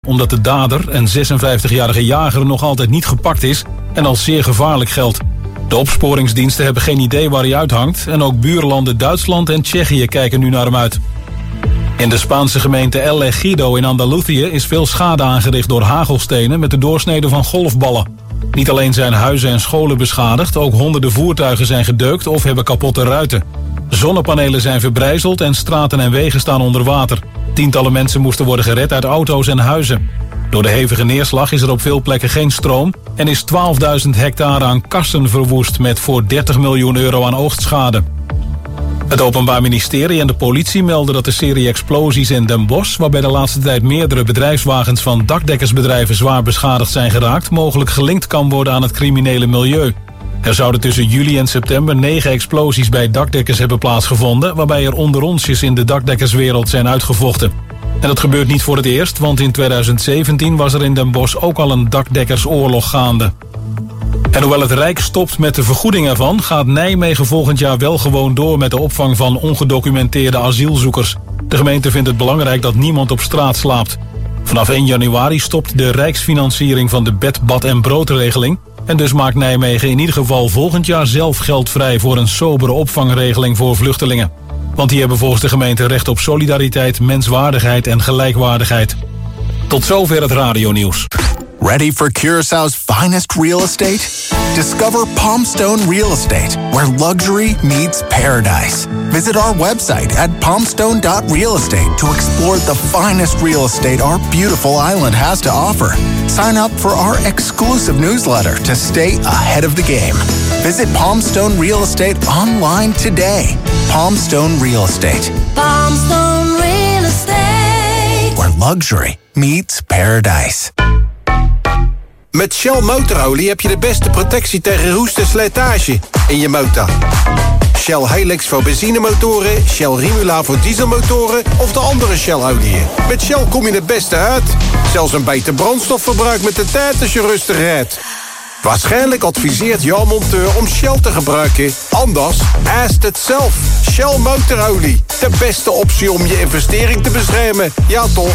omdat de dader, een 56-jarige jager, nog altijd niet gepakt is en als zeer gevaarlijk geldt. De opsporingsdiensten hebben geen idee waar hij uithangt en ook buurlanden Duitsland en Tsjechië kijken nu naar hem uit. In de Spaanse gemeente El Ejido in Andalusië is veel schade aangericht door hagelstenen met de doorsnede van golfballen. Niet alleen zijn huizen en scholen beschadigd, ook honderden voertuigen zijn gedeukt of hebben kapotte ruiten. Zonnepanelen zijn verbrijzeld en straten en wegen staan onder water. Tientallen mensen moesten worden gered uit auto's en huizen. Door de hevige neerslag is er op veel plekken geen stroom en is 12.000 hectare aan kassen verwoest met voor 30 miljoen euro aan oogstschade. Het Openbaar Ministerie en de politie melden dat de serie explosies in Den Bosch, waarbij de laatste tijd meerdere bedrijfswagens van dakdekkersbedrijven zwaar beschadigd zijn geraakt, mogelijk gelinkt kan worden aan het criminele milieu. Er zouden tussen juli en september 9 explosies bij dakdekkers hebben plaatsgevonden, waarbij er onderonsjes in de dakdekkerswereld zijn uitgevochten. En dat gebeurt niet voor het eerst, want in 2017 was er in Den Bosch ook al een dakdekkersoorlog gaande. En hoewel het Rijk stopt met de vergoeding ervan, gaat Nijmegen volgend jaar wel gewoon door met de opvang van ongedocumenteerde asielzoekers. De gemeente vindt het belangrijk dat niemand op straat slaapt. Vanaf 1 januari stopt de rijksfinanciering van de bed, bad en broodregeling. En dus maakt Nijmegen in ieder geval volgend jaar zelf geld vrij voor een sobere opvangregeling voor vluchtelingen. Want die hebben volgens de gemeente recht op solidariteit, menswaardigheid en gelijkwaardigheid. Tot zover het radionieuws. Ready for Curaçao's finest real estate? Discover Palmstone Real Estate, where luxury meets paradise. Visit our website at palmstone.realestate to explore the finest real estate our beautiful island has to offer. Sign up for our exclusive newsletter to stay ahead of the game. Visit Palmstone Real Estate online today. Palmstone Real Estate. Palmstone Real Estate. Where luxury meets paradise. Met Shell motorolie heb je de beste protectie tegen roest en slijtage in je motor. Shell Helix voor benzinemotoren, Shell Rimula voor dieselmotoren of de andere Shell-oliën. Met Shell kom je het beste uit. Zelfs een beter brandstofverbruik met de tijd als je rustig rijdt. Waarschijnlijk adviseert jouw monteur om Shell te gebruiken. Anders, ask het zelf. Shell motorolie. De beste optie om je investering te beschermen. Ja toch?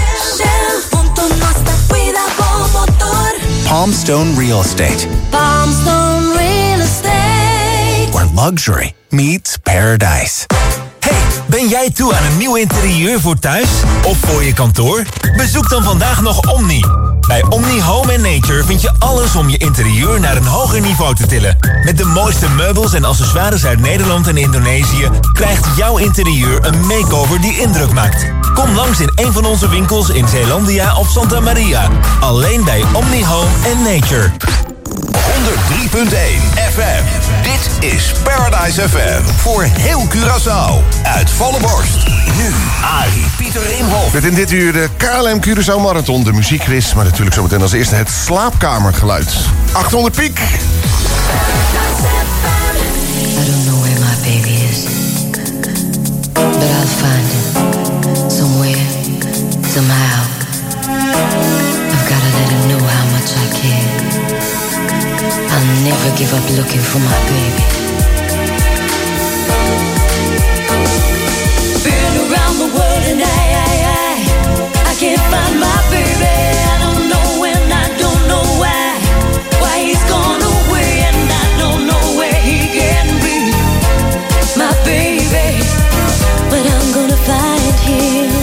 Palmstone Real Estate. Palmstone Real Estate. Where luxury meets paradise. Hey, ben jij toe aan een nieuw interieur voor thuis of voor je kantoor? Bezoek dan vandaag nog Omni. Bij Omni Home & Nature vind je alles om je interieur naar een hoger niveau te tillen. Met de mooiste meubels en accessoires uit Nederland en Indonesië krijgt jouw interieur een makeover die indruk maakt. Kom langs in een van onze winkels in Zeelandia of Santa Maria. Alleen bij Omni Home & Nature. 103.1 FM. Dit is Paradise FM. Voor heel Curaçao. Uit volle borst. Nu Arie Pieter Imhoff. Met in dit uur de KLM Curaçao Marathon, de muziekquiz. Maar natuurlijk zometeen als eerste het slaapkamergeluid. 800 piek. I don't know where my baby is, but I'll find him somewhere, somehow. I've gotta let him know how much I care. I'll never give up looking for my baby. Been around the world and I can't find my baby. I don't know and I don't know why he's gone away and I don't know where he can be. My baby, but I'm gonna find him.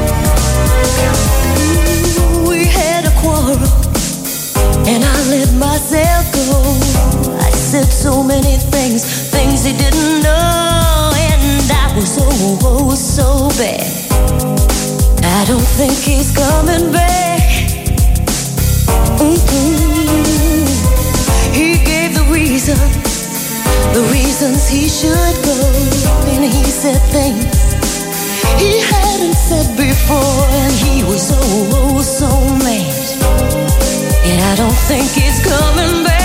Ooh, we had a quarrel and I let myself go. I said so many things he didn't know, and I was so bad. I don't think he's coming back. He gave the reasons he should go, and he said things he hadn't said before, and he was so mad. And I don't think he's coming back.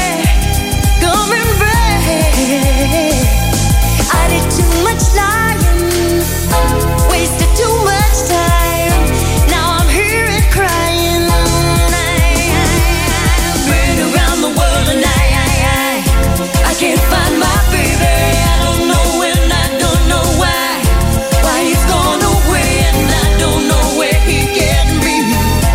I did too much lying, wasted too much time. Now I'm here and crying. I've been around the world and I can't find my baby. I don't know and I don't know why he's gone away and I don't know where he can be.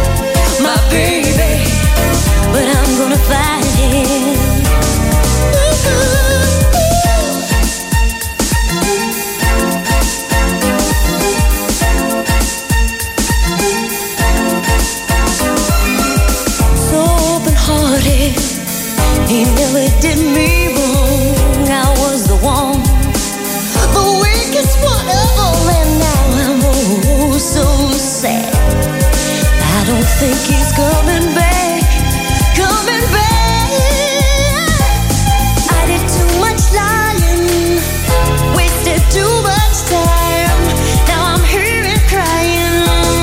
He never did me wrong. I was the one, the weakest one of all, and now I'm oh so sad. I don't think he's coming back, coming back. I did too much lying, wasted too much time. Now I'm here and crying.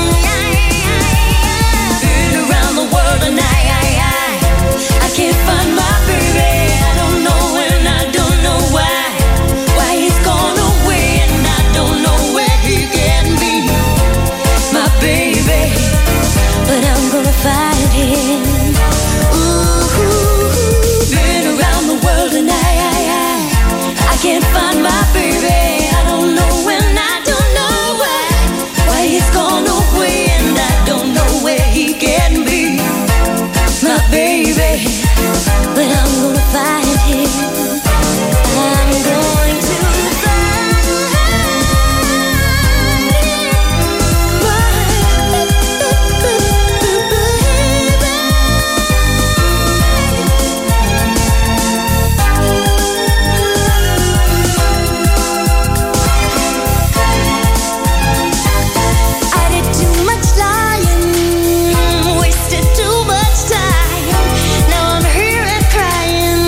Been around the world and I can't find my baby. I don't know and I don't know why he's gone away, and I don't know where he can be, my baby. But I'm gonna find him. Ooh, been around the world and I can't find my baby. I don't know and I don't know why he's gone away, and I don't know where he can be, my baby. But I'm gonna find him. I'm going to find I did too much lying, wasted too much time. Now I'm here and crying.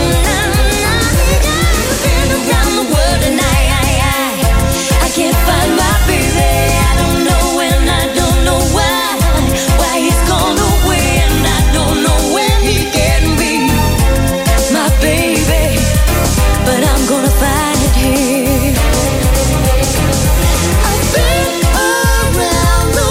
Been around the world and I can't find my baby. I don't know and I don't know why he's gone away, and I don't know where he can be, my baby. But I'm gonna find him. I've been around the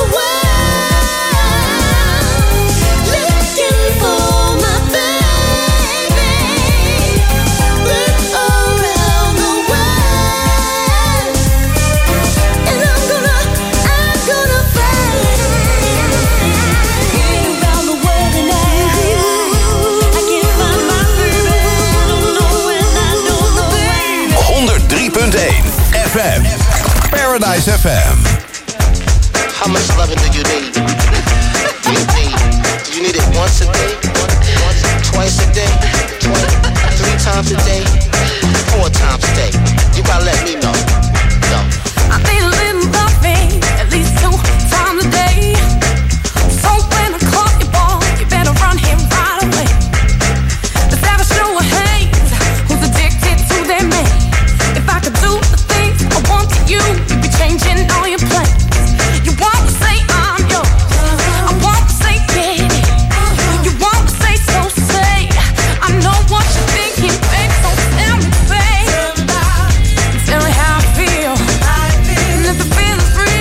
world looking for my baby. Been around the world, and I'm gonna find him. Been around the world and I can't find my baby. I don't know and I don't know why. 103.1 FM. Paradise FM. How much loving do you need? Do you need it once a day? Once, twice a day? 3 times a day? 4 times a day? You gotta let me know. No. I need a little loving, at least 2 times a day. So when I call you, boy, you better run here right away. Let's have a show of hands, who's addicted to their man. If I could do the things I want to you, you'd be changing all your plans. You want to say I'm yours, I want to say get it. You want to say so, say I know what you're thinking, babe. So tell me, babe, tell me how I feel. And if the feeling's real,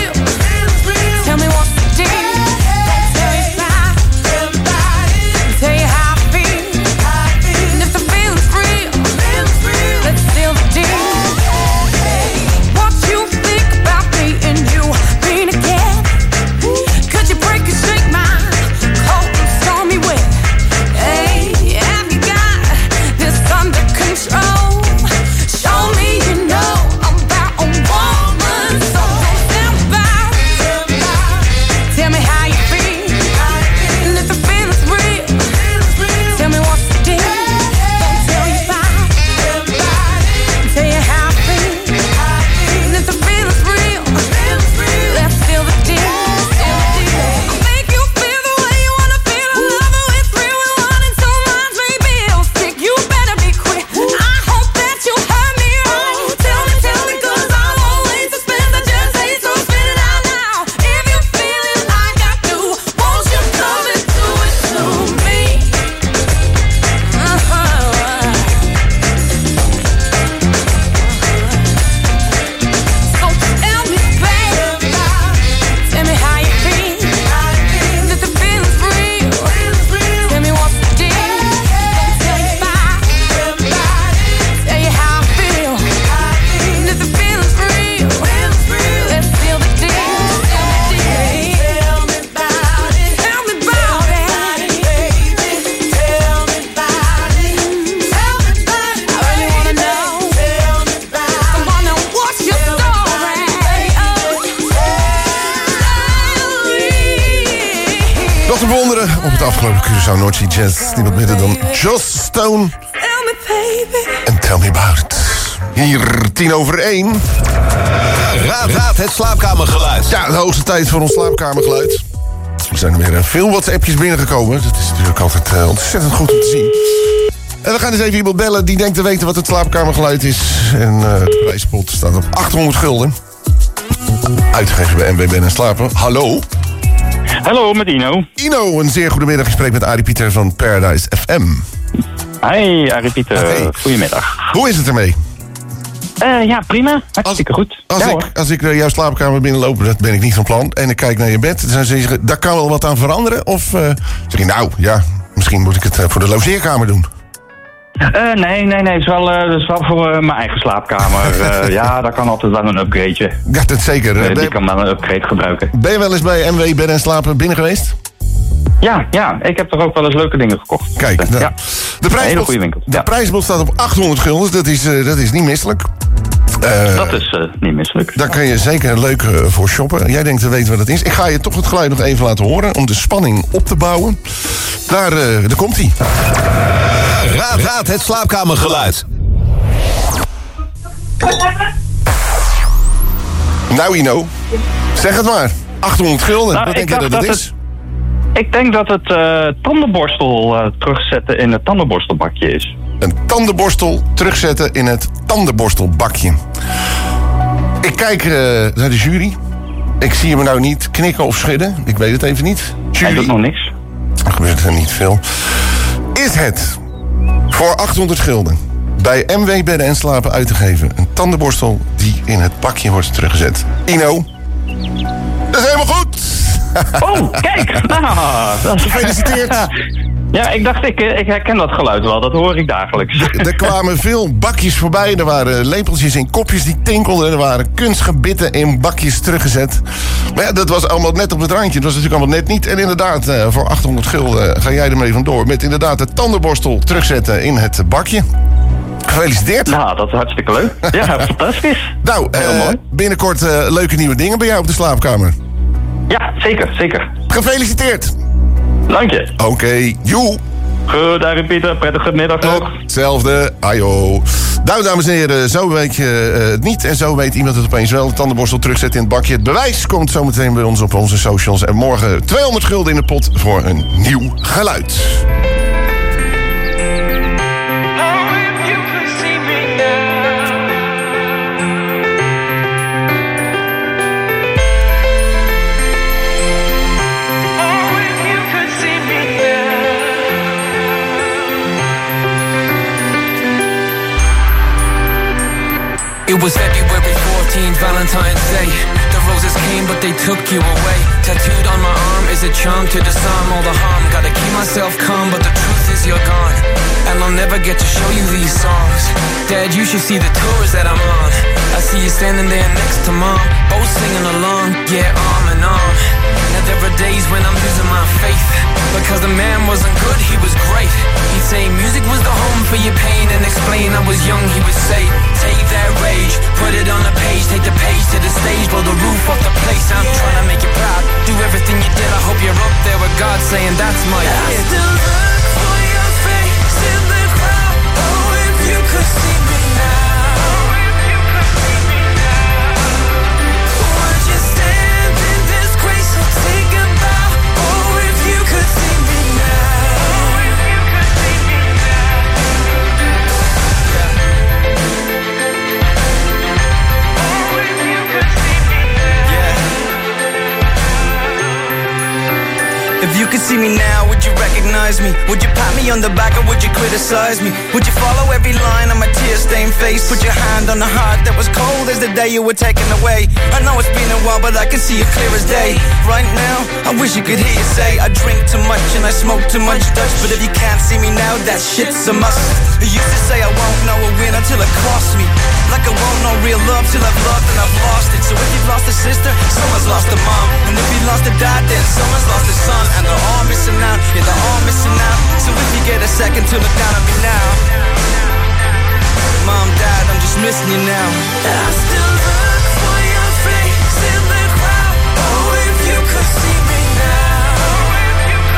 Nog te bewonderen op het afgelopen Curaçao Noordzee Jazz. Niemand minder dan Joss Stone. En Tell Me About It. Hier 1:10. Raad het slaapkamergeluid. Ja, de hoogste tijd voor ons slaapkamergeluid. Er zijn er weer veel WhatsAppjes binnengekomen. Dat is natuurlijk altijd ontzettend goed om te zien. En we gaan eens even iemand bellen die denkt te weten wat het slaapkamergeluid is. En de prijspot staat op 800 gulden. Uitgegeven bij MW Ben en Slapen. Hallo. Hallo, met Ino. Ino, een zeer goedemiddag. Ik spreek met Arie Pieter van Paradise FM. Hi, Arie Pieter. Hey. Goedemiddag. Hoe is het ermee? Ja, prima. Hartstikke goed. Als ik jouw slaapkamer binnenloop, dat ben ik niet van plan, en ik kijk naar je bed, dan zeg je, daar kan wel wat aan veranderen? Of zeg je, nou ja, misschien moet ik het voor de logeerkamer doen? Nee. Het is wel voor mijn eigen slaapkamer. Ja, daar kan altijd wel een upgradeje. Ja, dat zeker. Die kan wel een upgrade gebruiken. Ben je wel eens bij MW Bed en Slapen binnen geweest? Ja, ik heb toch ook wel eens leuke dingen gekocht. Kijk, nou, ja. De hele goede winkel. De prijsbod staat op 800 gulden, dat is niet misselijk. Dat is niet misselijk. Daar kan je zeker leuk voor shoppen. Jij denkt te weten wat het is. Ik ga je toch het geluid nog even laten horen om de spanning op te bouwen. Daar komt hij. Raad het slaapkamergeluid. Nou Ino, zeg het maar. 800 gulden, wat denk je dat het is? Ik denk dat het tandenborstel terugzetten in het tandenborstelbakje is. Een tandenborstel terugzetten in het tandenborstelbakje. Ik kijk naar de jury. Ik zie hem nou niet knikken of schudden. Ik weet het even niet. Jury. Hij doet nog niks. Er gebeurt er niet veel. Is het voor 800 gulden bij MW Bedden en Slapen uit te geven een tandenborstel die in het bakje wordt teruggezet? Ino, dat is helemaal goed! Oh, kijk! Gefeliciteerd! Ja, ik dacht, ik herken dat geluid wel. Dat hoor ik dagelijks. Er kwamen veel bakjes voorbij. Er waren lepeltjes in kopjes die tinkelden. Er waren kunstgebitten in bakjes teruggezet. Maar ja, dat was allemaal net op het randje. Dat was natuurlijk allemaal net niet. En inderdaad, voor 800 gulden ga jij ermee vandoor. Met inderdaad de tandenborstel terugzetten in het bakje. Gefeliciteerd. Nou, dat is hartstikke leuk. Ja, fantastisch. Nou, heel mooi. Binnenkort leuke nieuwe dingen bij jou op de slaapkamer. Ja, zeker. Gefeliciteerd. Dank je. Oké, joe. Goed, Arie Pieter. Prettige middag nog. Hetzelfde. Ajo. Nou, dames en heren, zo weet je het niet. En zo weet iemand het opeens wel. De tandenborstel terugzetten in het bakje. Het bewijs komt zometeen bij ons op onze socials. En morgen 200 gulden in de pot voor een nieuw geluid. It was February 14th, Valentine's Day. The roses came, but they took you away. Tattooed on my arm is a charm to disarm all the harm. Gotta keep myself calm, but the truth is you're gone. And I'll never get to show you these songs. Dad, you should see the tours that I'm on. I see you standing there next to Mom, both singing along, yeah, arm in arm. Now there are days when I'm losing my faith, because the man wasn't good, he was great. He'd say music was the home for your pain, and explain I was young, he would say, take that rage, put it on a page, take the page to the stage, blow the roof off the place. I'm trying to make you proud, do everything you did, I hope you're up there with God saying that's my kid. I still look for your face in the crowd. Oh, if you could see me now. Would you stand in this grace or take a bow? Oh, if you could see me now. If you could see me now, would you recognize me? Would you pat me on the back or would you criticize me? Would you follow every line on my tear-stained face? Put your hand on the heart that was cold as the day you were taken away. I know it's been a while, but I can see it clear as day. Right now, I wish you could hear you say I drink too much and I smoke too much Dutch. But if you can't see me now, that shit's a must. You used to say I won't know a win until it costs me. Like I won't know real love till I've loved and I've lost it. So if you've lost a sister, someone's lost a mom. And if you lost a dad, then someone's lost a son. And they're all missing out, yeah, they're all missing out. So if you get a second to look down at me now, Mom, Dad, I'm just missing you now. I still look for your face in the crowd. Oh, if you could see me now.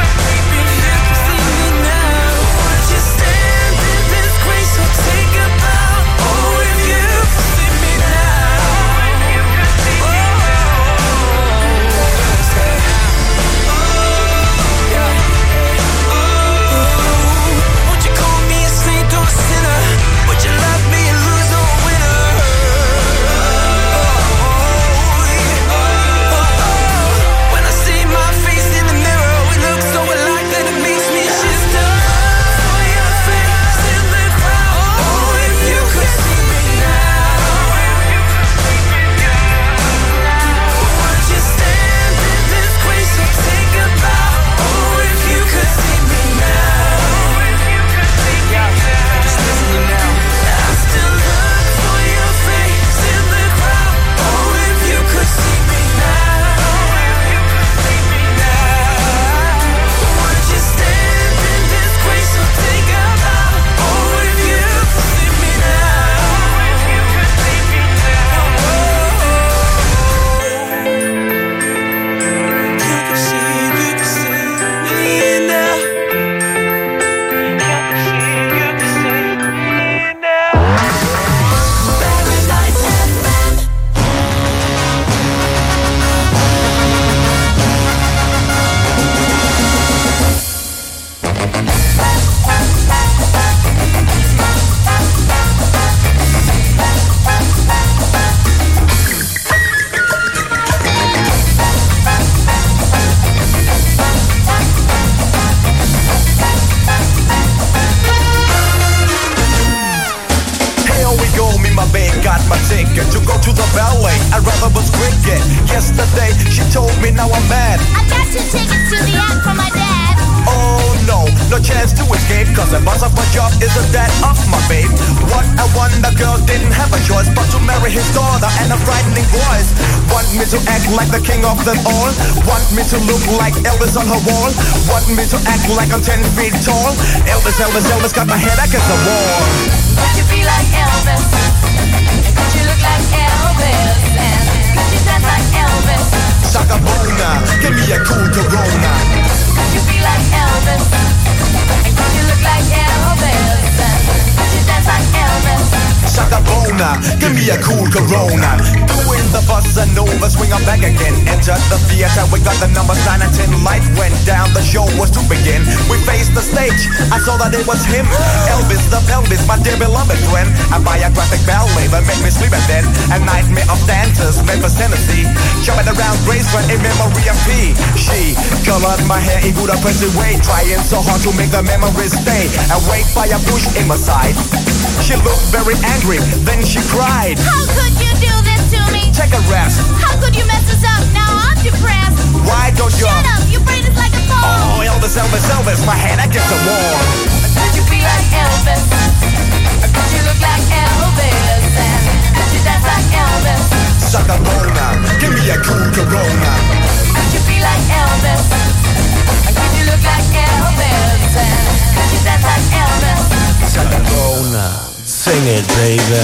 ballet. I'd rather was cricket. Yesterday, she told me now I'm mad. I got 2 tickets to the act from my dad. Oh no, no chance to escape, cause the boss of my job isn't that of my babe. What a wonder, girl didn't have a choice but to marry his daughter and a frightening voice. Want me to act like the king of them all? Want me to look like Elvis on her wall? Want me to act like I'm 10 feet tall? Elvis, Elvis, Elvis got my head against the wall. Could you be like Elvis? And could you look like Elvis? And could you dance like Elvis? Shaka Bona, give me a cool Corona. Could you be like Elvis? And could you look like Elvis? And could you dance like Elvis? Shaka Bona, give me a cool Corona. Doing the bossa nova, swing on back again. Entered the theater, we got the numbers 9 and 10. Light went down, the show was to begin. We faced the stage, I saw that it was him. Elvis the pelvis, my dear beloved friend. A biographic ballet that made me sleep at then. A nightmare of dancers, Memphis, Tennessee. Jumping around Graceland in memory of P. She colored my hair in good oppressive way, trying so hard to make the memories stay. Awake by a bush in my side. She looked very angry, then she cried. How could you do this to me? Take a rest. How could you mess us up? Now I'm depressed. Why don't you? Shut up, your brain is like a phone. Oh, Elvis, Elvis, Elvis, my head against the wall. Could you be like Elvis? Could you look like Elvis? And could you dance like Elvis? Shaka Bona, give me a cool Corona. Could you be like Elvis? Could you look like Elvis? And could you dance like Elvis? Shaka Bona, sing it, baby.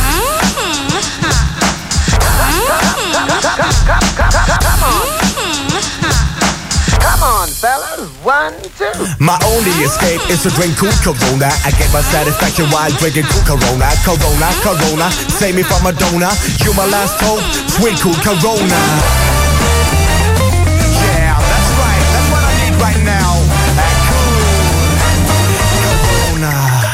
Come on, fellas. 1, 2. My only escape is to drink cool Corona. I get my satisfaction while drinking cool Corona. Corona, Corona, save me from Madonna. You my last hope, sweet cool Corona. Yeah, that's right. That's what I need right now. Corona.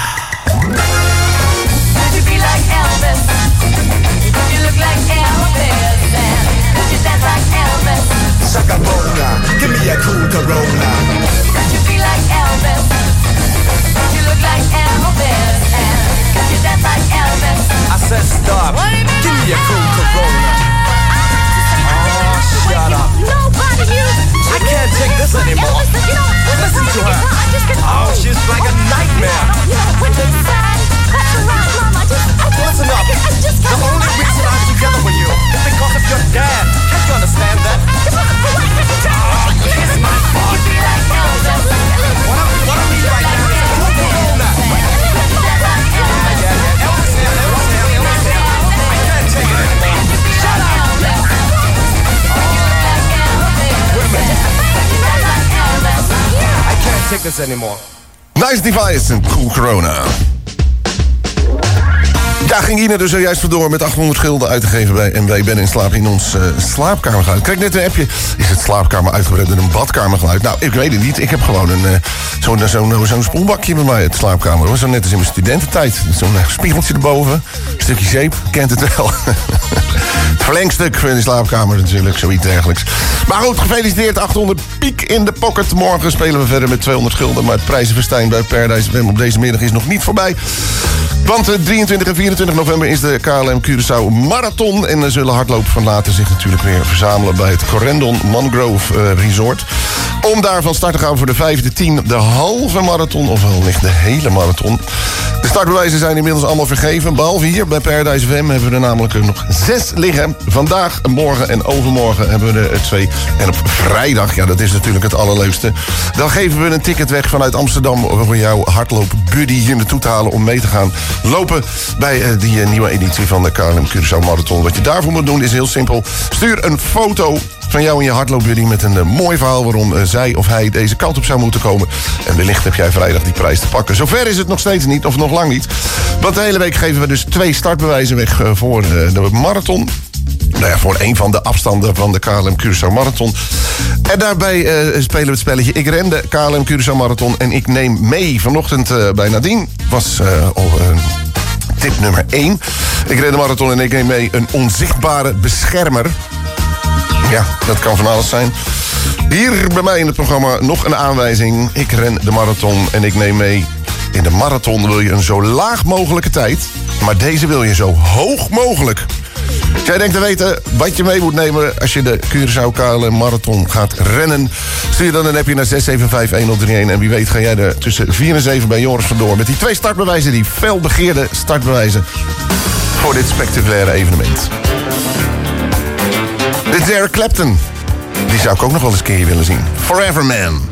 Could you be like Elvis? Could you look like Elvis? And could you dance like Elvis? Shaka Bona, give me a cool Corona. Could you be like Elvis? Could you look like Elvis? And could you dance like Elvis? I said stop. Give me a cool Corona. Oh, shut up. Nobody I can't take this anymore. Listen to her. Oh, she's like a nightmare. Listen up. The only reason I'm together with you is because of your dad. Can't you understand that? Oh, kiss my butt. What I need right now is a cool Corona. Yeah, Elvis here. I can't take it anymore. Shut up. Wait a minute. I can't take this anymore. Nice Device en Cool Corona. Ja, ging Ine er zojuist vandoor met 800 gulden uit te geven bij MW Ben in slaap in ons slaapkamergeluid. Ik kreeg net een appje. Is het slaapkamer uitgebreid in een badkamergeluid? Nou, ik weet het niet. Ik heb gewoon zo'n spoelbakje bij mij, het slaapkamer. Hoor. Zo net als in mijn studententijd. Zo'n spiegeltje erboven. Een stukje zeep. Kent het wel. Het verlengstuk van de slaapkamer natuurlijk. Zoiets dergelijks. Maar goed, gefeliciteerd. 800 piek in de pocket. Morgen spelen we verder met 200 gulden. Maar het prijzenfestijn bij Paradise FM op deze middag is nog niet voorbij. Want 23 en 24 november is de KLM Curaçao Marathon. En er zullen hardlopers later zich natuurlijk weer verzamelen bij het Corendon Mangrove Resort. Om daar van start te gaan voor de 5e, 10e, de halve marathon. Of wellicht de hele marathon. De startbewijzen zijn inmiddels allemaal vergeven. Behalve hier bij Paradise FM hebben we er namelijk nog 6 liggen. Vandaag, morgen en overmorgen hebben we er 2. En op vrijdag, ja dat is natuurlijk het allerleukste. Dan geven we een ticket weg vanuit Amsterdam voor jouw hardloopbuddy hier naartoe te halen om mee te gaan lopen bij die nieuwe editie van de KLM Curaçao Marathon. Wat je daarvoor moet doen is heel simpel. Stuur een foto van jou en je hardloopbuddy met een mooi verhaal waarom zij of hij deze kant op zou moeten komen. En wellicht heb jij vrijdag die prijs te pakken. Zover is het nog steeds niet, of nog lang niet. Want de hele week geven we dus 2 startbewijzen weg voor de marathon. Nou ja, voor een van de afstanden van de KLM Curaçao Marathon. En daarbij spelen we het spelletje Ik ren de KLM Curaçao Marathon en ik neem mee. Vanochtend bij Nadine was tip nummer 1. Ik ren de marathon en ik neem mee een onzichtbare beschermer. Ja, dat kan van alles zijn. Hier bij mij in het programma nog een aanwijzing. Ik ren de marathon en ik neem mee. In de marathon wil je een zo laag mogelijke tijd. Maar deze wil je zo hoog mogelijk. Als jij denkt te weten wat je mee moet nemen als je de Curaçao KLM Marathon gaat rennen, stuur dan een appje naar 6751031. En wie weet ga jij er tussen 4 en 7 bij Joris vandoor met die 2 startbewijzen, die felbegeerde startbewijzen voor dit spectaculaire evenement. Dit is Eric Clapton. Die zou ik ook nog wel eens een keer willen zien. Forever Man.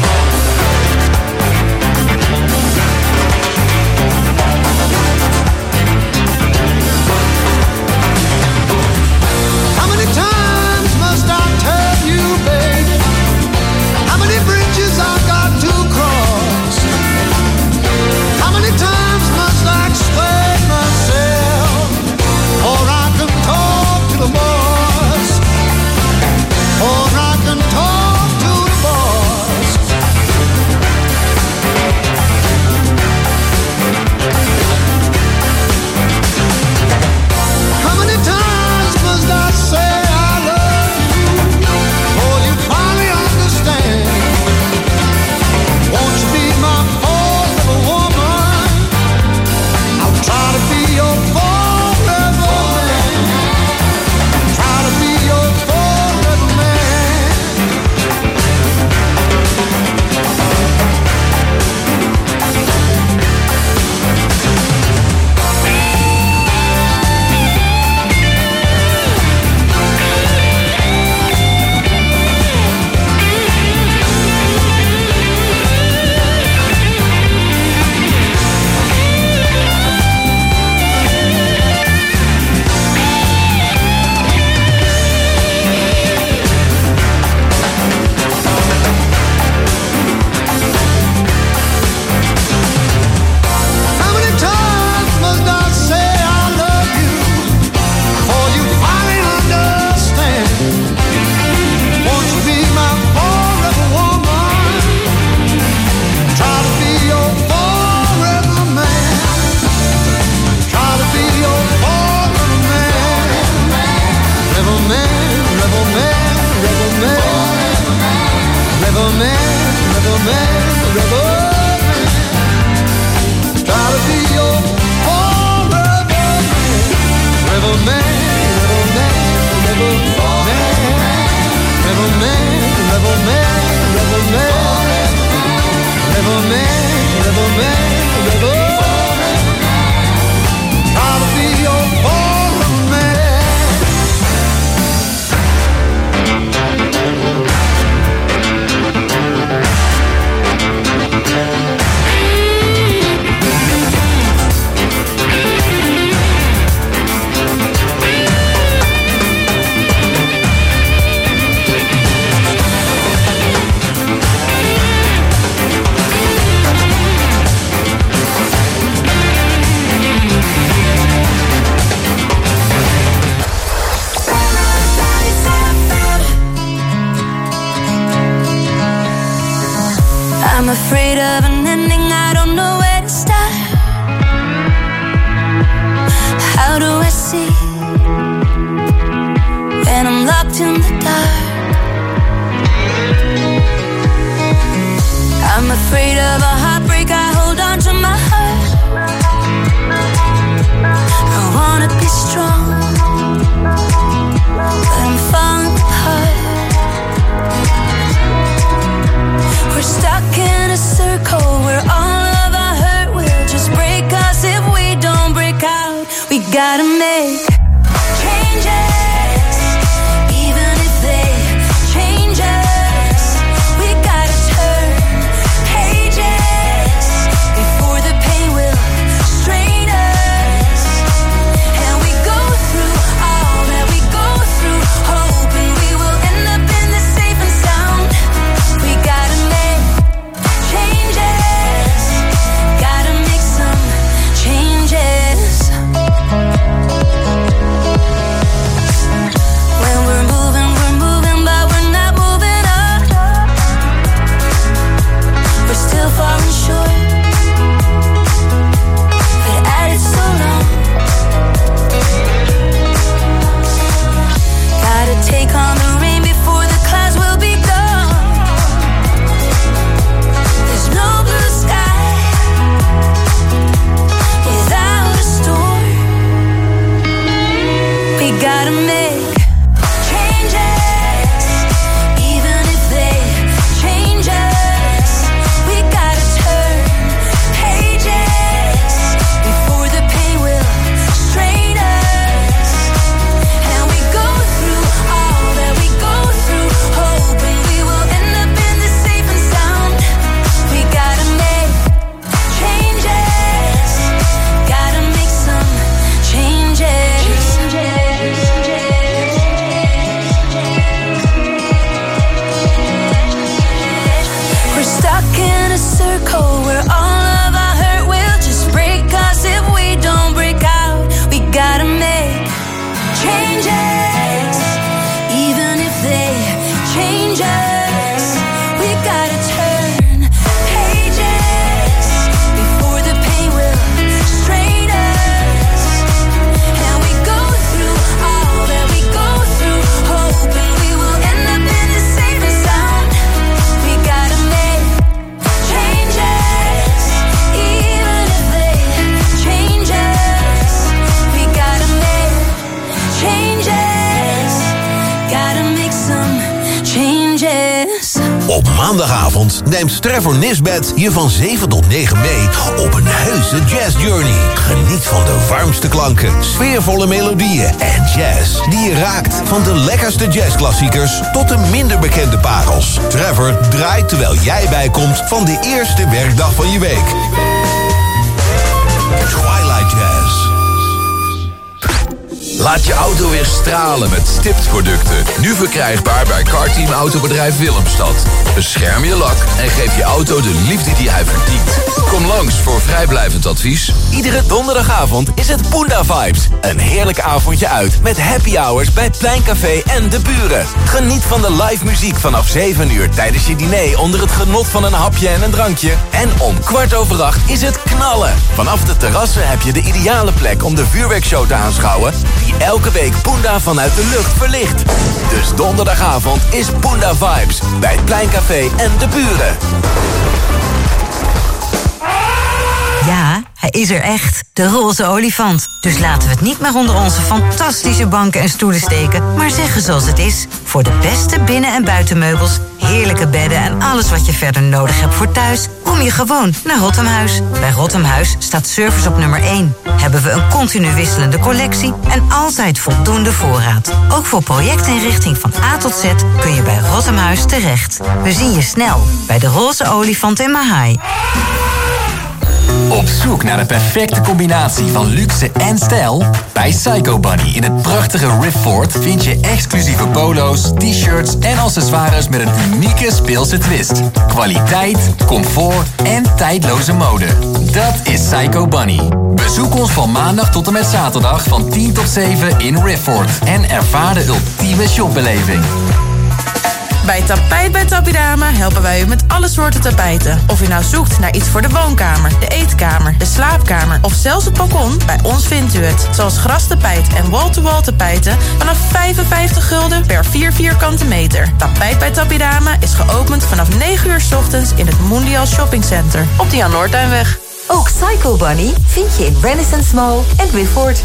I'm afraid of an ending, I don't know where to start. How do I see when I'm locked in the dark? I'm afraid of a heartbreak, I hold on to my heart. I wanna be strong, but I'm falling apart. We're stuck in a circle where all of our hurt will just break us if we don't break out. We gotta make changes, even if they change us. We gotta turn pages before the pain will strain us. And we go through all that we go through, hoping we will end up in the safe and sound. We gotta make changes, gotta make some changes. avond neemt Trevor Nisbet je van 7 tot 9 mee op een heuse jazzjourney. Geniet van de warmste klanken, sfeervolle melodieën en jazz die je raakt. Van de lekkerste jazzklassiekers tot de minder bekende parels. Trevor draait terwijl jij bijkomt van de eerste werkdag van je week. Twilight Jazz. Laat je auto weer stralen met stiptproducten. Nu verkrijgbaar bij Carteam Autobedrijf Willemstad. Bescherm je lak en geef je auto de liefde die hij verdient. Kom langs voor vrijblijvend advies. Iedere donderdagavond is het Punda Vibes. Een heerlijk avondje uit met happy hours bij Pleincafé en De Buren. Geniet van de live muziek vanaf 7 uur tijdens je diner onder het genot van een hapje en een drankje. En om 7:15 is het knallen. Vanaf de terrassen heb je de ideale plek om de vuurwerkshow te aanschouwen die elke week Punda vanuit de lucht verlicht. Dus donderdagavond is Punda Vibes bij het Pleincafé en De Buren. Ja, hij is er echt. De roze olifant. Dus laten we het niet meer onder onze fantastische banken en stoelen steken, maar zeggen zoals het is. Voor de beste binnen- en buitenmeubels, heerlijke bedden en alles wat je verder nodig hebt voor thuis, kom je gewoon naar Rottemhuis. Bij Rottemhuis staat service op nummer 1. Hebben we een continu wisselende collectie en altijd voldoende voorraad. Ook voor projectinrichting van A tot Z kun je bij Rottemhuis terecht. We zien je snel bij de roze olifant in Mahai. Op zoek naar de perfecte combinatie van luxe en stijl? Bij Psycho Bunny in het prachtige Riff Fort vind je exclusieve polo's, t-shirts en accessoires met een unieke speelse twist. Kwaliteit, comfort en tijdloze mode. Dat is Psycho Bunny. Bezoek ons van maandag tot en met zaterdag van 10 tot 7 in Riff Fort en ervaar de ultieme shopbeleving. Bij Tapijt bij Tapidama helpen wij u met alle soorten tapijten. Of u nou zoekt naar iets voor de woonkamer, de eetkamer, de slaapkamer of zelfs het balkon, bij ons vindt u het. Zoals grastapijt en wall-to-wall tapijten vanaf 55 gulden per 4 vierkante meter. Tapijt bij Tapidama is geopend vanaf 9 uur 's ochtends in het Mondial Shopping Center op de Jan Noordtuinweg. Ook Psycho Bunny vind je in Renaissance Mall en Rifford.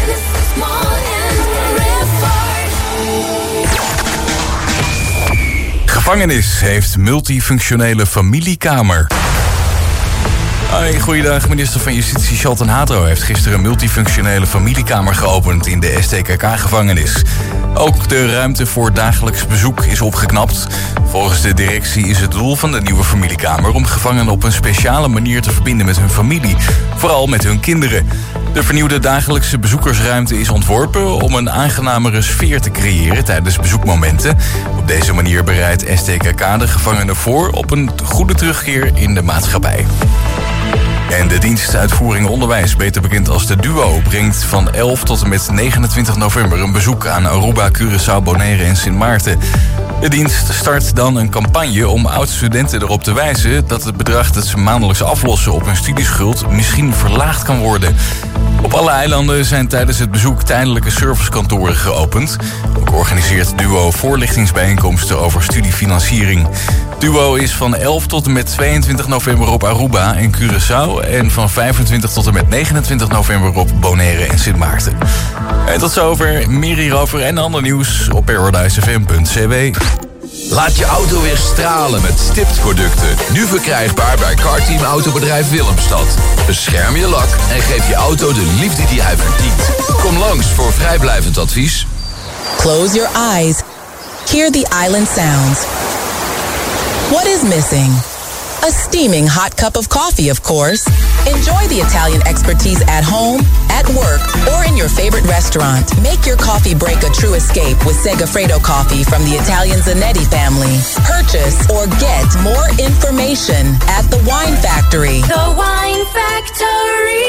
Gevangenis heeft multifunctionele familiekamer. Hoi, goeiedag. Minister van Justitie Shalton Hatro heeft gisteren een multifunctionele familiekamer geopend in de STKK-gevangenis. Ook de ruimte voor dagelijks bezoek is opgeknapt. Volgens de directie is het doel van de nieuwe familiekamer om gevangenen op een speciale manier te verbinden met hun familie. Vooral met hun kinderen. De vernieuwde dagelijkse bezoekersruimte is ontworpen om een aangenamere sfeer te creëren tijdens bezoekmomenten. Op deze manier bereidt STKK de gevangenen voor op een goede terugkeer in de maatschappij. En de dienst Uitvoering Onderwijs, beter bekend als de DUO, brengt van 11 tot en met 29 november een bezoek aan Aruba, Curaçao, Bonaire en Sint Maarten. De dienst start dan een campagne om oud-studenten erop te wijzen dat het bedrag dat ze maandelijks aflossen op hun studieschuld misschien verlaagd kan worden. Op alle eilanden zijn tijdens het bezoek tijdelijke servicekantoren geopend. Ook organiseert DUO voorlichtingsbijeenkomsten over studiefinanciering. DUO is van 11 tot en met 22 november op Aruba en Curaçao en van 25 tot en met 29 november op Bonaire en Sint Maarten. En tot zover, meer hierover en ander nieuws op paradisefm.cw. Laat je auto weer stralen met stiptproducten. Nu verkrijgbaar bij Carteam Autobedrijf Willemstad. Bescherm je lak en geef je auto de liefde die hij verdient. Kom langs voor vrijblijvend advies. Close your eyes. Hear the island sounds. What is missing? A steaming hot cup of coffee, of course. Enjoy the Italian expertise at home, at work, or in your favorite restaurant. Make your coffee break a true escape with Segafredo coffee from the Italian Zanetti family. Purchase or get more information at The Wine Factory. The Wine Factory.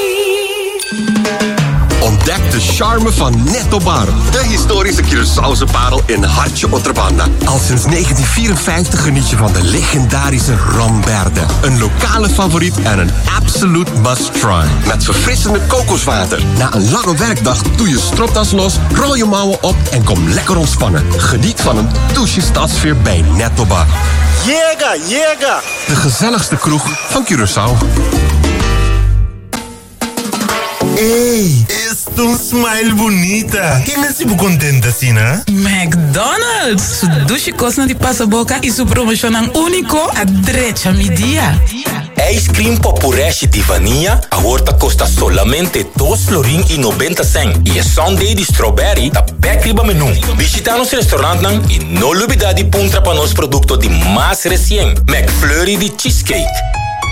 Ontdek de charme van Netto Bar. De historische Curaçaose parel in Hartje Otrabanda. Al sinds 1954 geniet je van de legendarische Romberde. Een lokale favoriet en een absolute must-try. Met verfrissende kokoswater. Na een lange werkdag doe je stropdas los, rol je mouwen op en kom lekker ontspannen. Geniet van een douche stadsfeer bij Netto Bar. Llega, llega! De gezelligste kroeg van Curaçao. Hey, is tu smile bonita. Que me sibu contenta, Sina? McDonald's. Su dushi cosna di pasaboca e su promocionan único a drecha mi dia. Ice cream popureste de vanilla a horta costa solamente $2,90 e a sundae de strawberry da Backriba menu. Visita nos restaurante e no olvida de puntra para nos producto de mais recien, McFlurry de cheesecake.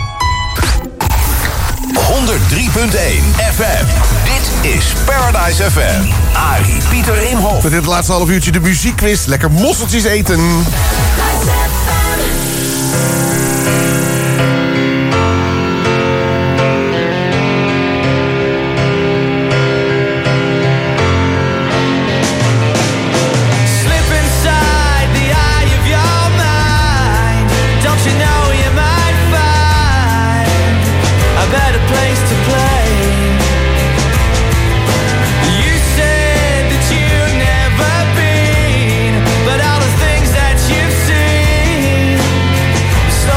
103.1 FM. Dit is Paradise FM. Arie, Pieter Imhoff. Met dit laatste half uurtje de muziekquiz. Lekker mosseltjes eten. But all the things that you've seen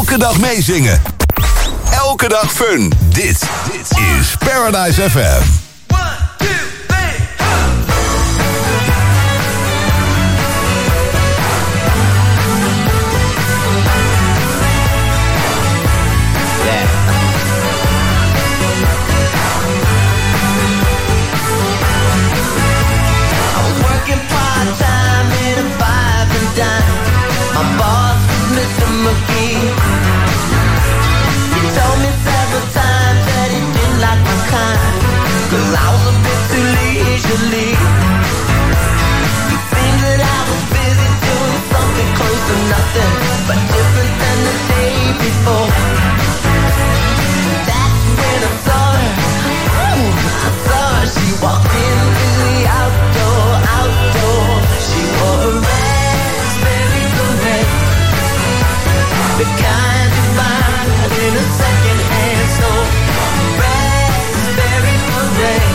Elke dag meezingen. Elke dag fun. Dit is Paradise FM. My boss was Mr. McGee. He told me several times that he didn't like my kind, 'cause I was a bit too leisurely. He seemed that I was busy doing something close to nothing, but different than the day before. That's when I saw her. I saw her. She walked in the outdoor. She wore a raspberry beret, the kind you find in a second-hand store. Raspberry beret.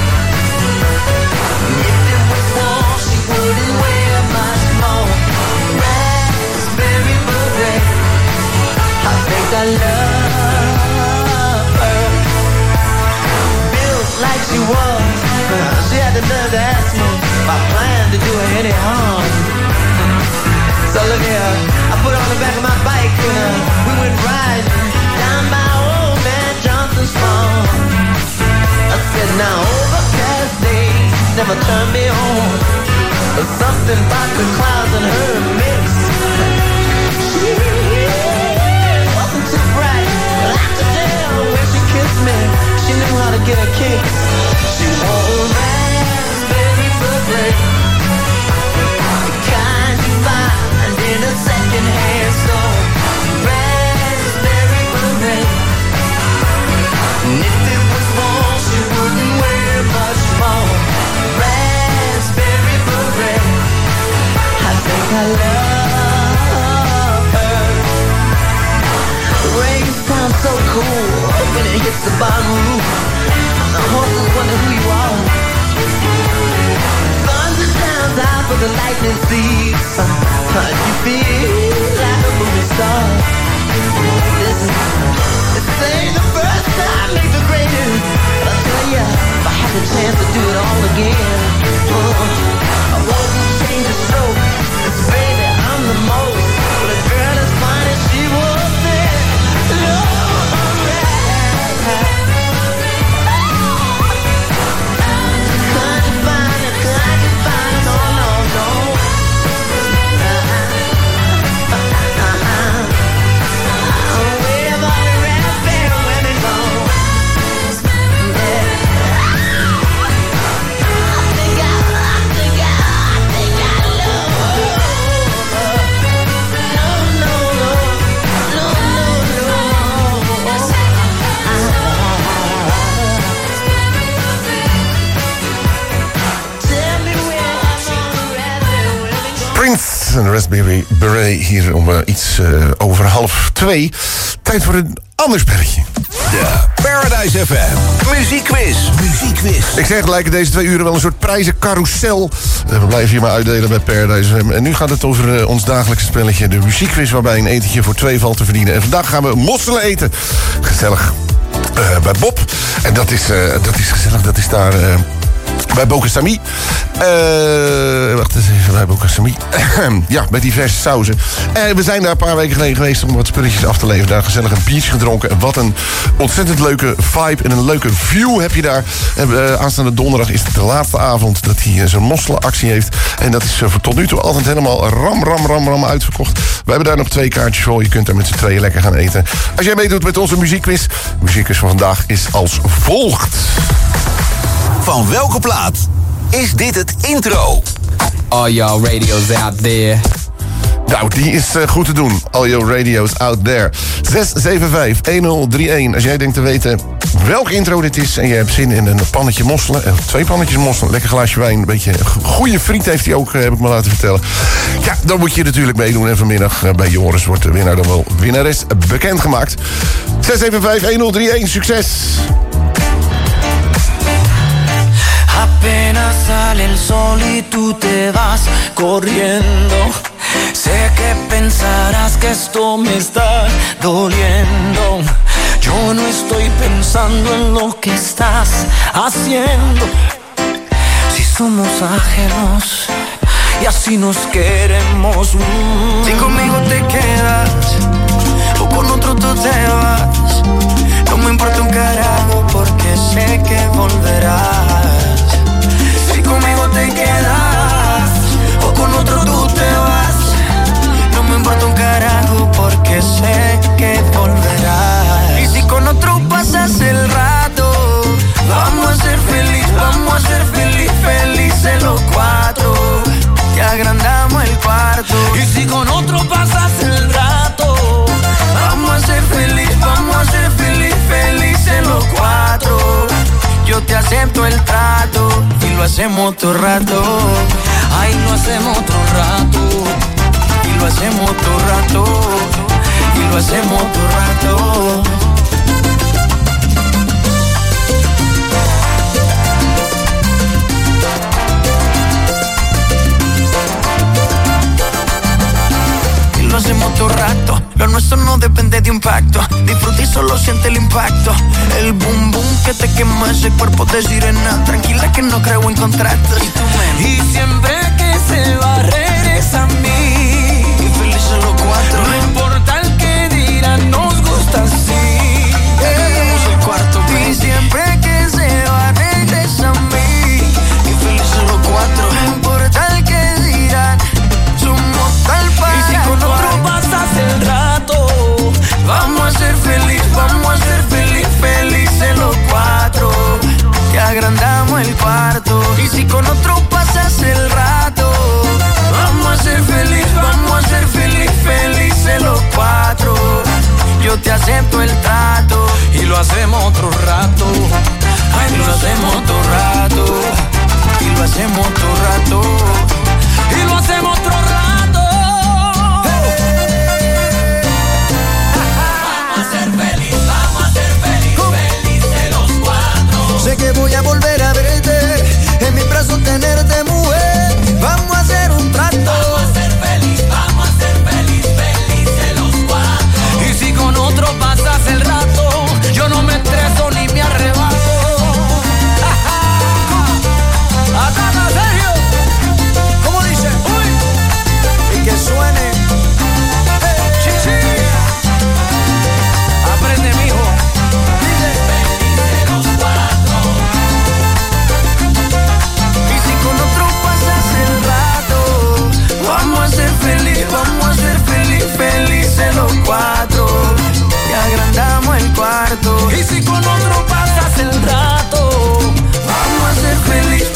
If it was warm, she wouldn't wear much more. Raspberry beret. I think I love her. Built like she was, she had the nerve to ask me if I planned to do her any harm. So look here, I put her on the back of my bike and we went riding down by old man Johnson's farm. I said, now overcast days never turn me on, but something about the clouds and her mix. She wasn't too bright, but I could tell when she kissed me, she knew how to get a kick. She wore a raspberry beret, the kind you find in a second-hand store. Raspberry beret. And if it was warm, she wouldn't wear much more. Raspberry beret. I think I love her. The rain sounds so cool when it hits the bottom roof. The horses wonder who you are. Thunder sounds out for the lightning seeds. You feel like a movie star. This ain't the first time, make the greatest. But I tell ya, if I had the chance to do it all again, I wouldn't change a stroke. 'Cause baby, I'm the most. But a girl as fine as she was there. Een Raspberry Beret hier om iets over 1:30. Tijd voor een ander spelletje. De Paradise FM Muziekquiz. Ik zeg, het lijken deze 2 uren wel een soort prijzencarousel. We blijven hier maar uitdelen bij Paradise FM. En nu gaat het over ons dagelijkse spelletje, de muziekquiz, waarbij een etentje voor 2 valt te verdienen. En vandaag gaan we mosselen eten. Gezellig. Bij Bob. En dat is gezellig, dat is daar... bij Bokasami. Wacht eens even, bij Bokasami. Ja, met diverse sauzen. We zijn daar een paar weken geleden geweest om wat spulletjes af te leveren. Daar gezellig een biertje gedronken. En wat een ontzettend leuke vibe en een leuke view heb je daar. En, aanstaande donderdag is het de laatste avond dat hij zijn mosselenactie heeft. En dat is tot nu toe altijd helemaal ram uitverkocht. We hebben daar nog 2 kaartjes voor. Je kunt daar met z'n tweeën lekker gaan eten. Als jij meedoet met onze muziekquiz. De muziekquiz van vandaag is als volgt. Van welke plaat is dit het intro? All y'all radios out there. Nou, die is goed te doen. All your radios out there. 675-1031. Als jij denkt te weten welke intro dit is en je hebt zin in een pannetje mosselen, 2 pannetjes mosselen, lekker glaasje wijn, een beetje goede friet heeft hij ook, heb ik me laten vertellen. Ja, dan moet je natuurlijk meedoen. En vanmiddag bij Joris wordt de winnaar dan wel winnares bekendgemaakt. 675-1031. Succes! Apenas sale el sol y tú te vas corriendo. Sé que pensarás que esto me está doliendo. Yo no estoy pensando en lo que estás haciendo. Si somos ajenos y así nos queremos. Si conmigo te quedas o con otro tú te vas, no me importa un carajo porque sé que volverás. Si conmigo te quedas o con otro tú te vas, no me importa un carajo porque sé que volverás. Y si con otro pasas el rato, vamos a ser felices los cuatro. Que agrandamos el cuarto. Y si con otro pasas el rato, vamos a ser felices los cuatro. Yo te acepto el trato y lo hacemos todo rato. Ay, lo hacemos otro rato. Y lo hacemos todo rato. Y lo hacemos todo rato. Lo hacemos todo rato, lo nuestro no depende de un pacto. Disfruta y solo siente el impacto. El boom boom que te quema ese cuerpo de sirena. Tranquila que no creo en contratos. Y siempre que se va regresa a mí. Y felices los cuatro. No importa el que dirán, nos gusta así. Hagamos el cuarto. Y siempre que se va regresa a mí. Y felices los cuatro. No importa el que dirán, somos tal para. Y si con otro pasas el rato, vamos a ser felices los cuatro. Que agrandamos el cuarto. Y si con otro pasas el rato, vamos a ser felices los cuatro. Yo te acepto el trato y lo hacemos otro rato. Ay, lo hacemos otro rato. Y lo hacemos otro rato. Y lo hacemos otro rato. Sé que voy a volver a verte, en mis brazos tenerte, mujer. Vamos a hacer un trato. Vamos a ser felices los cuatro. Y si con otro pasas el rato, yo no me estreso ni me arrebato. Atata, serio. ¿Cómo dice? Uy. Y que suene. Sí, sí. Aprende, mijo. Felices los cuatro, y agrandamos el cuarto. Y si con otro pasas el rato, vamos a ser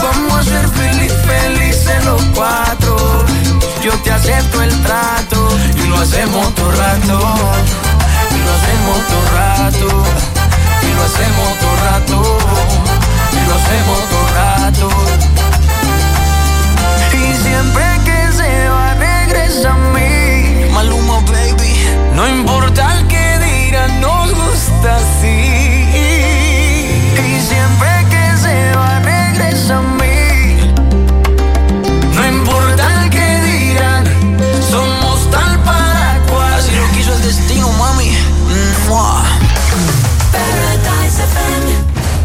felices los cuatro. Yo te acepto el trato y lo hacemos todo rato. Y lo hacemos todo rato. Y lo hacemos todo rato. Y lo hacemos todo rato. Y siempre que se va regresa a mí. Maluma, baby. No importa el que digan, nos gusta así. Y siempre que se va regresa a mí. No importa el que digan, somos tal para cual. Así lo quiso el destino, mami. Paradise FM.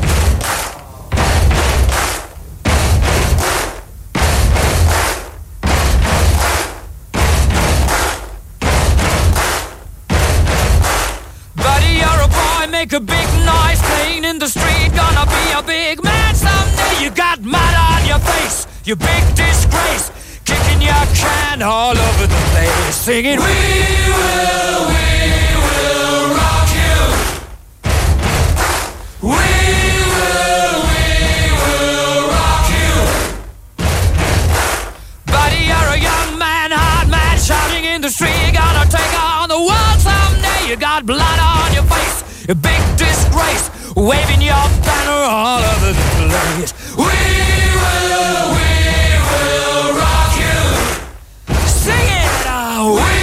Make a big noise playing in the street. Gonna be a big man someday. You got mud on your face, you big disgrace. Kicking your can all over the place. Singing, we will rock you. We will rock you. Buddy, you're a young man, hard man, shouting in the street. Gonna take on the world someday. You got blood on your face, a big disgrace, waving your banner all over the place. We will rock you. Sing it out. We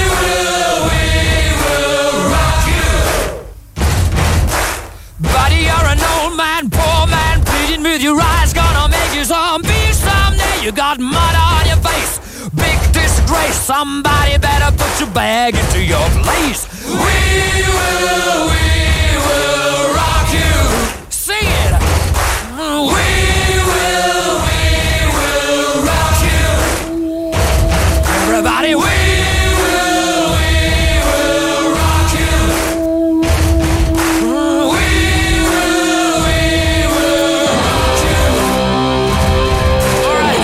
will rock you. Buddy, you're an old man, poor man, pleading with your eyes. Gonna make you zombie someday. You got mud on your face, big disgrace. disgrace. Somebody better put your bag into your place. We will rock you. Sing it. We will rock you. Everybody, we will rock you. We will rock you. All right.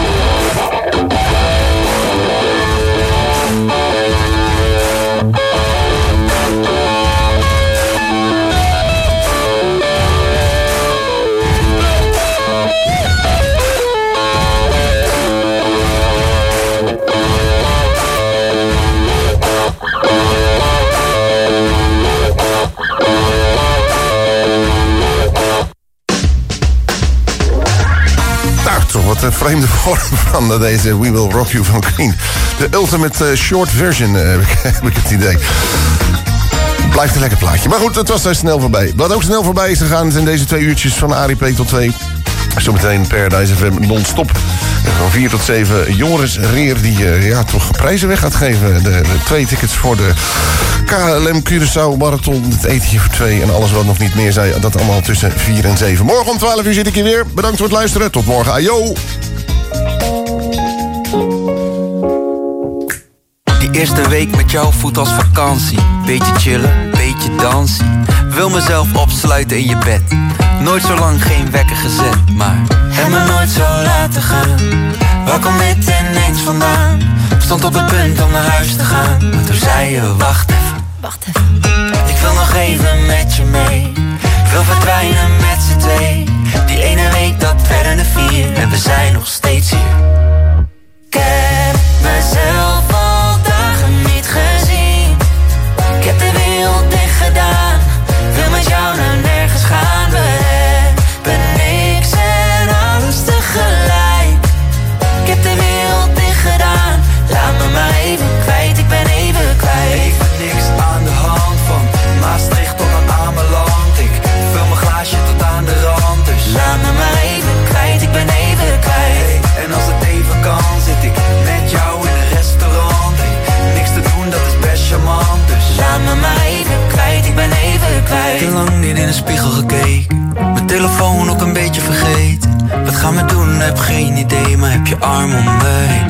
Nou, toch wat een vreemde vorm van deze We Will Rock You van Queen. De ultimate short version, heb ik het idee. Blijft een lekker plaatje. Maar goed, het was daar snel voorbij. Wat ook snel voorbij is gegaan zijn deze 2 uurtjes van ARP tot 2. Zometeen Paradise FM non-stop. En van 4 tot 7 Joris Reer die toch prijzen weg gaat geven. De 2 tickets voor de KLM Curaçao Marathon. Het etentje voor 2 en alles wat nog niet meer zei. Dat allemaal tussen 4 en 7. Morgen om 12 uur zit ik hier weer. Bedankt voor het luisteren. Tot morgen. Ajo! Die eerste week met jou voelt als vakantie. Beetje chillen, beetje dansen. Wil mezelf opsluiten in je bed. Nooit zo lang geen wekker gezet, maar heb me nooit zo laten gaan. Waar komt dit ineens vandaan? Stond op het punt om naar huis te gaan, maar toen zei je wacht even. Ik wil nog even met je mee. Ik wil verdwijnen met z'n twee. Die ene week dat werden er 4 en we zijn nog steeds hier. Ik heb mezelf al dagen niet gezien. Ik heb de wereld dicht gedaan. Wil met jou naar nergens gaan. We hebben niks en alles tegelijk. Ik heb de wereld dicht gedaan. Laat me maar even kwijt, ik ben even kwijt. Even niks aan de hand van Maastricht tot aan Ameland. Ik vul mijn glaasje tot aan de rand. Dus laat me maar even kwijt, ik ben even kwijt. En als het even kan zit ik met jou in een restaurant. Niks te doen, dat is best charmant. Dus laat me maar even kwijt, ik ben even kwijt. Te lang niet in de spiegel gekeken. Mijn telefoon ook een beetje vergeten. Wat gaan we doen, heb geen idee. Maar heb je arm om me heen.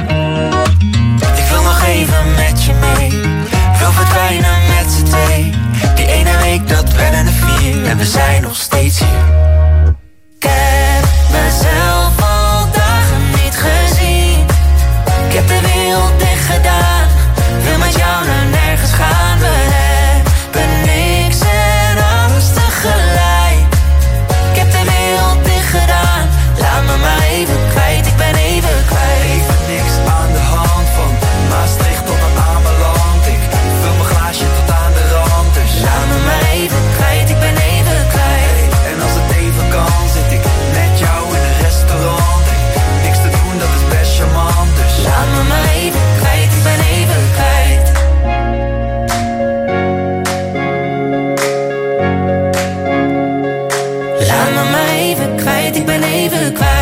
Ik wil nog even met je mee. Ik wil verdwijnen met z'n twee. Die ene week dat werden er 4 en we zijn nog steeds hier. Ik heb mezelf al dagen niet gezien. Ik heb de wereld dicht gedaan. Wil met jou naar nergens gaan. We hebben niks en alles tegelijk. Ik heb de wereld dicht gedaan. Laat me maar even kwijt, ik ben even kwijt. Even niks aan de hand van Maastricht tot aan Ameland. Ik vul mijn glaasje tot aan de rand. Dus laat me maar even kwijt, ik ben even kwijt. En als het even kan zit ik met jou in een restaurant. Niks te doen, dat is best charmant. Dus laat me maar even kwijt, ik ben even kwijt. Laat me maar even kwijt, ik ben even kwijt.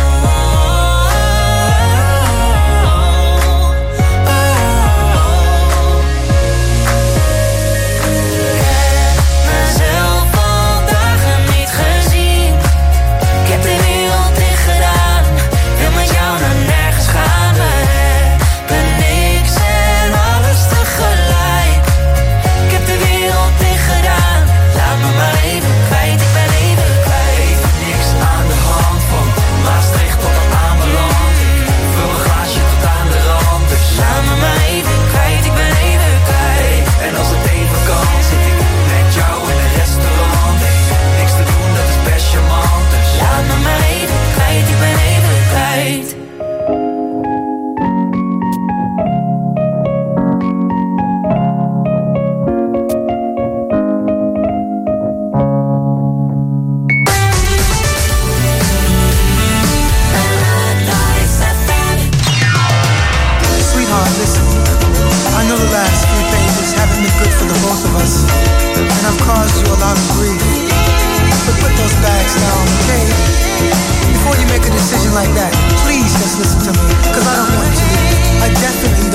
Mezelf al dagen niet gezien. Ik heb de wereld dicht gedaan. Wil met jou naar nergens gaan. We hebben niks en alles tegelijk. Ik heb de wereld dicht gedaan. Laat me maar even kwijt, ik ben even kwijt. Even niks aan de hand van Maastricht tot aan Ameland. Ik vul mijn glaasje tot aan de rand. Dus laat me maar even kwijt, ik ben even kwijt. en als het even kan zit ik met jou in een restaurant. Niks te doen, dat is best charmant. Dus laat me maar even kwijt, ik ben even kwijt. Sweetheart, listen. I know the last few pages haven't been good for the both of us, and I've caused you a lot of grief. But put those bags down, okay? Before you make a decision like that, please just listen to me, because I don't want you to leave. I definitely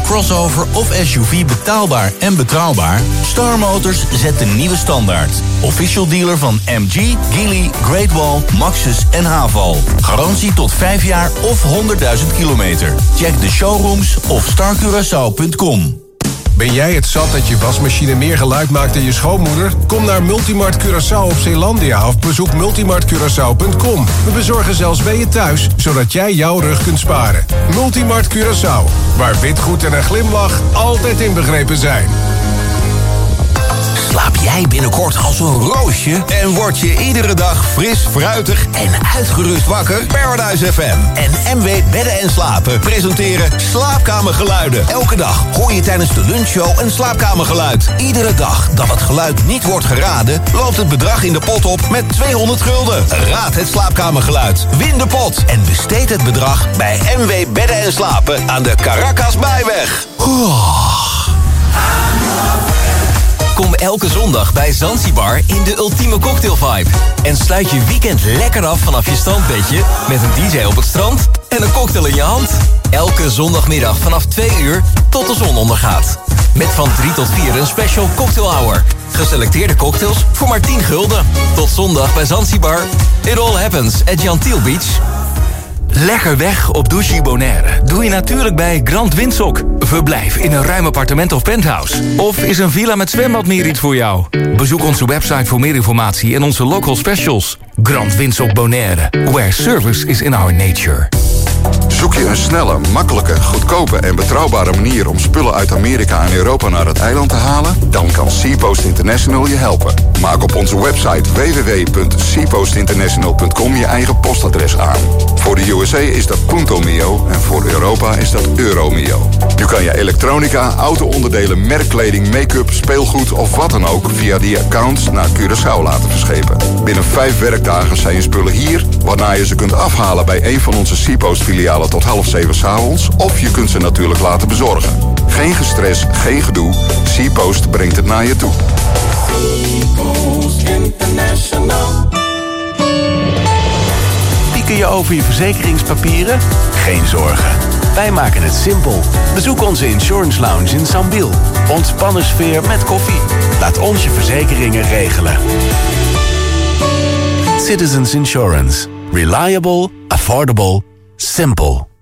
crossover of SUV betaalbaar en betrouwbaar? Star Motors zet de nieuwe standaard. Official dealer van MG, Geely, Great Wall, Maxus en Haval. Garantie tot 5 jaar of 100.000 kilometer. Check de showrooms of starcuraçao.com. Ben jij het zat dat je wasmachine meer geluid maakt dan je schoonmoeder? Kom naar Multimart Curaçao op Zeelandia of bezoek multimartcuraçao.com. We bezorgen zelfs bij je thuis, zodat jij jouw rug kunt sparen. Multimart Curaçao, waar witgoed en een glimlach altijd inbegrepen zijn. Slaap jij binnenkort als een roosje en word je iedere dag fris, fruitig en uitgerust wakker? Paradise FM en MW Bedden en Slapen presenteren Slaapkamergeluiden. Elke dag hoor je tijdens de lunchshow een slaapkamergeluid. Iedere dag dat het geluid niet wordt geraden, loopt het bedrag in de pot op met 200 gulden. Raad het slaapkamergeluid, win de pot en besteed het bedrag bij MW Bedden en Slapen aan de Caracas Bijweg. Kom elke zondag bij Zanzibar in de ultieme cocktailvibe. En sluit je weekend lekker af vanaf je strandbedje met een DJ op het strand en een cocktail in je hand. Elke zondagmiddag vanaf 2 uur tot de zon ondergaat. Met van 3 tot 4 een special cocktail hour. Geselecteerde cocktails voor maar 10 gulden. Tot zondag bij Zanzibar. It all happens at Jantiel Beach. Lekker weg op Douchy Bonaire doe je natuurlijk bij Grand Windsock. Verblijf in een ruim appartement of penthouse. Of is een villa met zwembad meer iets voor jou? Bezoek onze website voor meer informatie en onze local specials. Grand Windsock Bonaire, where service is in our nature. Zoek je een snelle, makkelijke, goedkope en betrouwbare manier om spullen uit Amerika en Europa naar het eiland te halen? Dan kan SeaPost International je helpen. Maak op onze website www.seapostinternational.com je eigen postadres aan. Voor de USA is dat Punto Mio en voor Europa is dat Euro Mio. Nu kan je elektronica, auto-onderdelen, merkkleding, make-up, speelgoed of wat dan ook via die accounts naar Curaçao laten verschepen. Binnen 5 werkdagen zijn je spullen hier, waarna je ze kunt afhalen bij een van onze SeaPost filialen tot 6:30 s'avonds, of je kunt ze natuurlijk laten bezorgen. Geen gestress, geen gedoe. SeaPost brengt het naar je toe. SeaPost International. Pieken je over je verzekeringspapieren? Geen zorgen. Wij maken het simpel. Bezoek onze Insurance Lounge in Sambil. Ontspannen sfeer met koffie. Laat ons je verzekeringen regelen. Citizens Insurance. Reliable, affordable, simple.